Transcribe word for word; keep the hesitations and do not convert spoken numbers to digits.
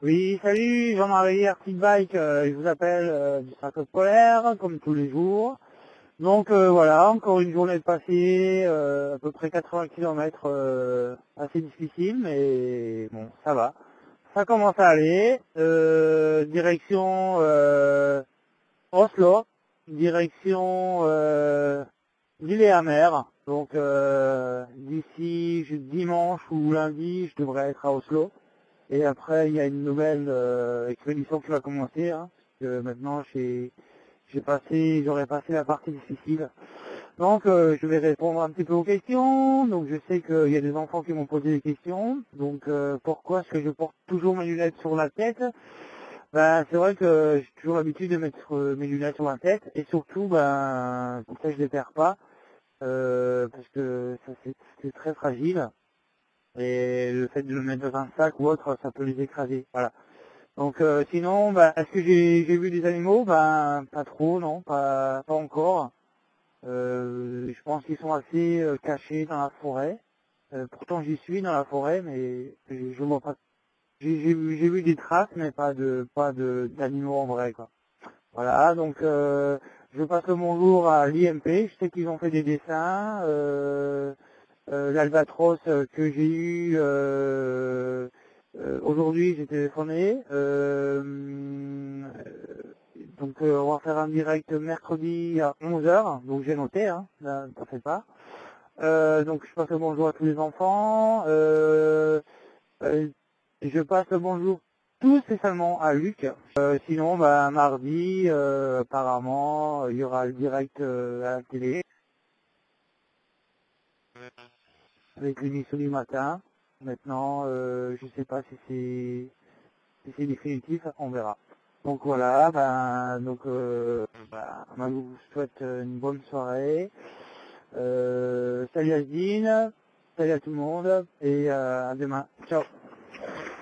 Oui, salut, Jean-Marie, Arctic Bike, euh, je vous appelle euh, du centre scolaire, comme tous les jours. Donc euh, voilà, encore une journée de passée, euh, à peu près quatre-vingts kilomètres, euh, assez difficile, mais bon, ça va. Ça commence à aller, euh, direction euh, Oslo, direction euh, Lillehammer. Donc euh, d'ici je- dimanche ou lundi, je devrais être à Oslo. Et après, il y a une nouvelle euh, expédition qui va commencer, hein, parce que maintenant, j'ai j'ai passé, j'aurais passé la partie difficile. Donc, euh, je vais répondre un petit peu aux questions. Donc, je sais qu'il y a des enfants qui m'ont posé des questions. Donc, euh, pourquoi est-ce que je porte toujours mes lunettes sur la tête? Ben, c'est vrai que j'ai toujours l'habitude de mettre euh, mes lunettes sur la tête, et surtout, ben, comme ça, je les perds pas, euh, parce que ça c'est c'est très fragile. Et le fait de le mettre dans un sac ou autre, ça peut les écraser. Voilà. Donc euh, sinon, bah, est-ce que j'ai j'ai vu des animaux? Ben pas trop, non, pas, pas encore. Euh, je pense qu'ils sont assez euh, cachés dans la forêt. Euh, pourtant j'y suis dans la forêt, mais je, je vois pas. J'ai j'ai vu j'ai vu des traces, mais pas de pas de d'animaux en vrai, quoi. Voilà, donc euh, je passe le bonjour à l'I M P. Je sais qu'ils ont fait des dessins. Euh, euh, L'albatros euh, que j'ai eu euh, euh, aujourd'hui, j'ai téléphoné. Euh, euh, donc euh, on va faire un direct mercredi à onze heures. Donc j'ai noté, hein, là, ça fait pas. Euh, donc je passe le bonjour à tous les enfants. Euh, euh, je passe le bonjour tout spécialement à Luc. Euh, sinon, bah, mardi, euh, apparemment, il y aura le direct euh, à la télé avec l'émission du matin. Maintenant, euh, je sais pas si c'est si c'est définitif, on verra. Donc voilà, ben donc euh, bah, moi, je vous souhaite une bonne soirée. Euh, salut Asdine, salut à tout le monde et euh, à demain. Ciao.